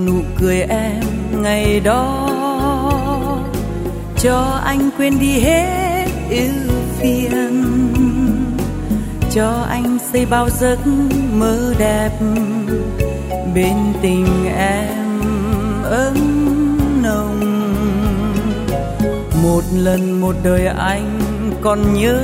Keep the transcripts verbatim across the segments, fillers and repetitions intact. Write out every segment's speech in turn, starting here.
nụ cười em ngày đó, cho anh quên đi hết ưu phiền, cho anh xây bao giấc mơ đẹp bên tình em ấm nồng. Một lần một đời anh còn nhớ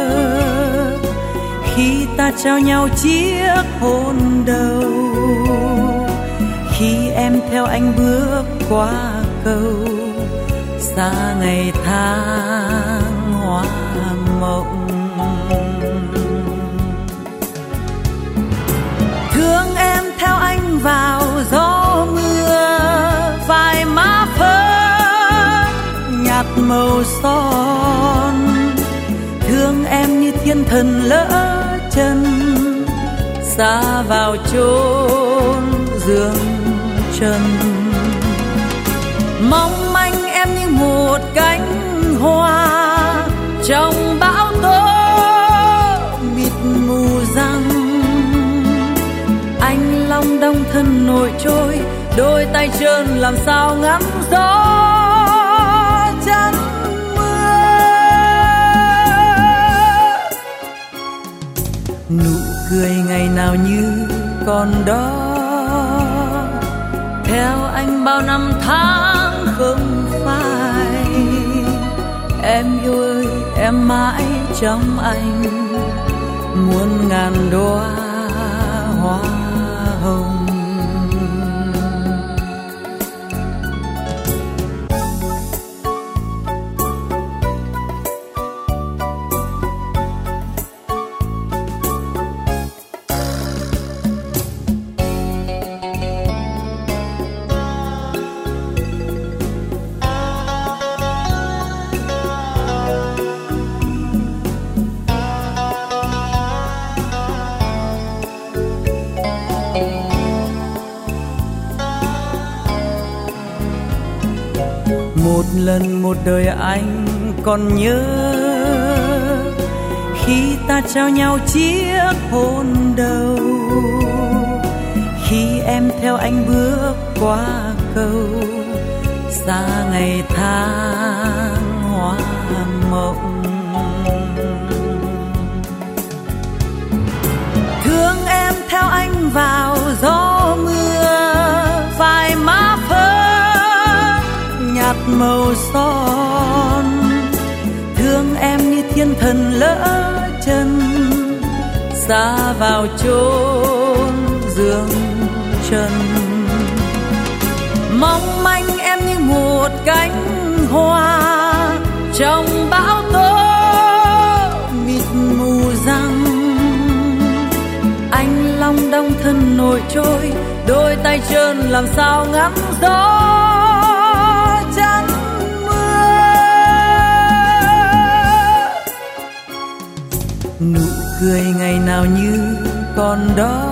khi ta trao nhau chiếc hôn đầu, khi em theo anh bước qua cầu xa ngày tháng hoa mộng. Thương em theo anh vào gió mưa, vài má phấn nhạt màu son. Thương em như thiên thần lỡ chân, xa vào chốn giường trần. Mong manh em như một cánh hoa trong bão tố mịt mù răng. Anh long đong thân nổi trôi, đôi tay trơn làm sao ngắm gió chân mưa. Nụ cười ngày nào như còn đó, theo anh bao năm tháng không phai. Em yêu ơi em mãi trong anh, muôn ngàn đóa hoa hồng. Một lần một đời anh còn nhớ khi ta trao nhau chiếc hôn đầu, khi em theo anh bước qua cầu xa ngày tháng hoa mộng. Thương em theo anh vào gió mưa, vài má phấn nhạt màu son. Thương em như thiên thần lỡ chân, xa vào chốn giường trần. Mong manh em như một cánh hoa trong bão tố mịt mù răng. Anh long đong thân nổi trôi, đôi tay trơn làm sao ngắm gió chân mưa. Nụ cười ngày nào như còn đó,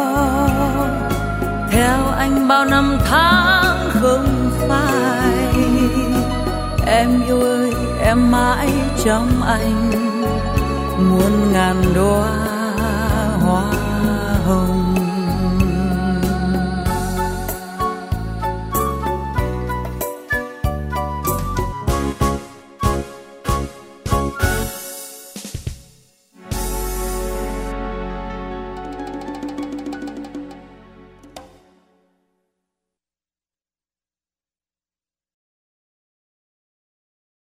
theo anh bao năm tháng không phai. Em yêu ơi em mãi trong anh, muôn ngàn đóa hoa